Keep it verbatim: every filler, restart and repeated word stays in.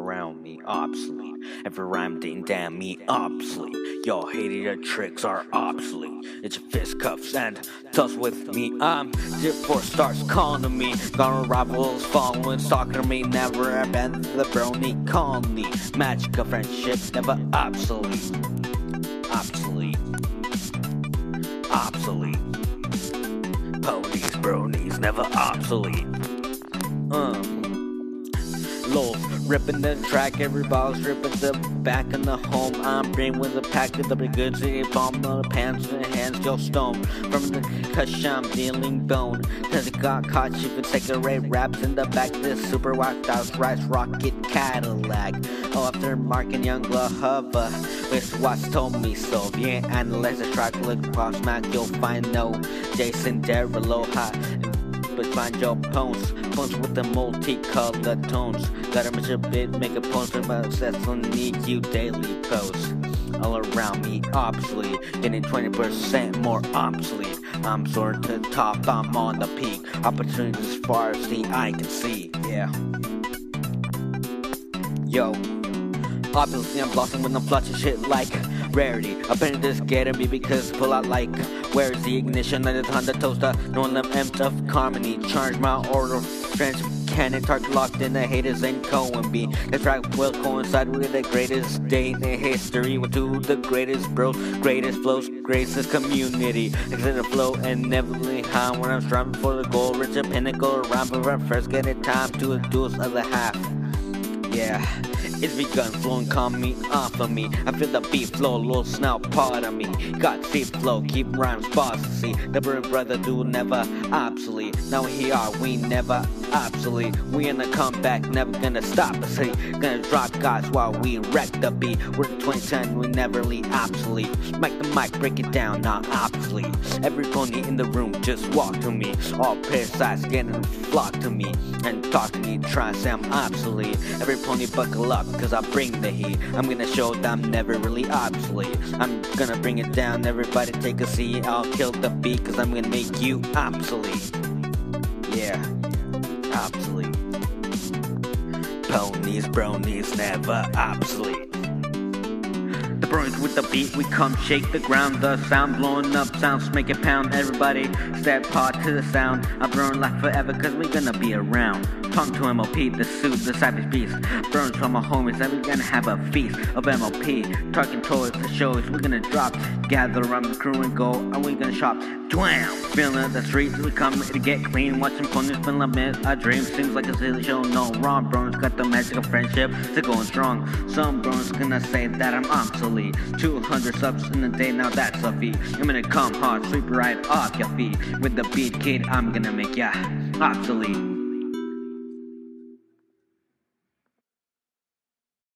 around me obsolete. Every rhyme ding damn me obsolete. Y'all hated your tricks are obsolete. It's your fist cuffs and toss with me. I'm Zip four stars calling to me. Gonna rivals following, stalking to me. Never abandon the brony colony. Magic of friendship never obsolete. Obsolete. Obsolete. Ponies, bronies, never obsolete. Um. Lol, ripping the track, everybody's ripping the back in the home. I'm bringing with a pack of the good city bomb on the pants and hands, yo stone. From the cush, I'm dealing bone. Cause it got caught, she would take the ray raps in the back. This super whacked out rice rocket Cadillac. Oh, after marking young Lahava, with what's told me so. If you ain't analyze the track, look across Mac, you'll find no Jason Derulo hot. But find your poems, poems with the multicolored tones. Gotta make a bit, make a post about success on need you daily posts. All around me obsolete, getting twenty percent more obsolete. I'm soaring to the top, I'm on the peak. Opportunities as far as the eye can see, yeah. Yo, obviously I'm blossoming when I'm flushing shit like rarity. I bet this getting me because pull out like where's the ignition of the Honda toaster? No one left empty of harmony. Charge my order, French cannon, target locked in the haters and Cohen B. The track will coincide with the greatest day in history. With two the greatest bros, greatest flows, greatest community. Exit the flow and never high when I'm striving for the goal. Reach a pinnacle around, but when first get it time to a duels of the half. Yeah, it's begun flowing, calm me off of me. I feel the beat flow, little snout part of me. Got deep flow, keep rhymes bossy. The brother brother do never obsolete. Now here are, we never obsolete. We in the comeback, never gonna stop us. See, gonna drop guys while we wreck the beat. We're twenty ten, we never leave obsolete. Make the mic, break it down, not obsolete. Every pony in the room just walk to me. All parasites getting flock to me and talk to me, try to say I'm obsolete. Every pony buckle up, cause I bring the heat. I'm gonna show that I'm never really obsolete. I'm gonna bring it down, everybody take a seat. I'll kill the beat, cause I'm gonna make you obsolete. Yeah, obsolete. Ponies, bronies, never obsolete. The bronies with the beat, we come shake the ground. The sound blowing up, sounds make it pound. Everybody step hard to the sound. I'm throwing life forever, cause we gonna be around. Punk to M O P, the suit, the savage beast. Burns from my homies, and we gonna have a feast of M O P. Talking toys, the shows, we gonna drop. Gather around the crew and go, and we gonna shop. Dwam! Feeling the streets, we come to get clean. Watching ponies been limit. A dream seems like a silly show, no wrong. Bros got the magic of friendship, they're going strong. Some bros gonna say that I'm obsolete. two hundred subs in a day, now that's a feat. I'm gonna come hard, sweep right off your feet. With the beat, kid, I'm gonna make ya obsolete.